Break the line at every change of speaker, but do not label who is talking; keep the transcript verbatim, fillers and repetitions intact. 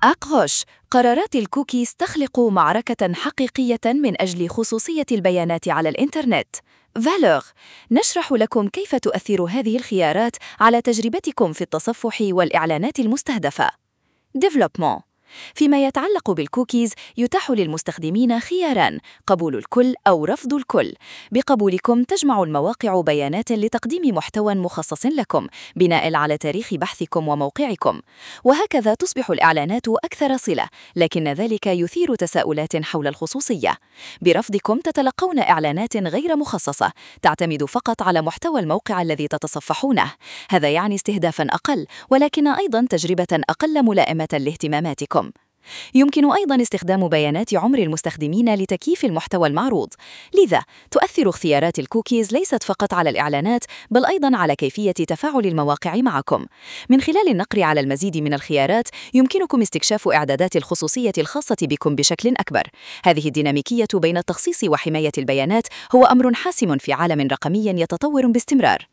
أقغوش. قرارات الكوكيز تخلق معركة حقيقية من أجل خصوصية البيانات على الإنترنت. فالور. نشرح لكم كيف تؤثر هذه الخيارات على تجربتكم في التصفح والإعلانات المستهدفة. ديفلوبمون. فيما يتعلق بالكوكيز يتاح للمستخدمين خياران: قبول الكل أو رفض الكل. بقبولكم تجمع المواقع بيانات لتقديم محتوى مخصص لكم بناء على تاريخ بحثكم وموقعكم، وهكذا تصبح الإعلانات أكثر صلة، لكن ذلك يثير تساؤلات حول الخصوصية. برفضكم تتلقون إعلانات غير مخصصة تعتمد فقط على محتوى الموقع الذي تتصفحونه. هذا يعني استهدافاً أقل، ولكن أيضاً تجربة أقل ملائمة لاهتماماتكم. يمكن أيضاً استخدام بيانات عمر المستخدمين لتكييف المحتوى المعروض. لذا تؤثر اختيارات الكوكيز ليست فقط على الإعلانات، بل أيضاً على كيفية تفاعل المواقع معكم. من خلال النقر على المزيد من الخيارات يمكنكم استكشاف إعدادات الخصوصية الخاصة بكم بشكل أكبر. هذه الديناميكية بين التخصيص وحماية البيانات هو أمر حاسم في عالم رقمي يتطور باستمرار.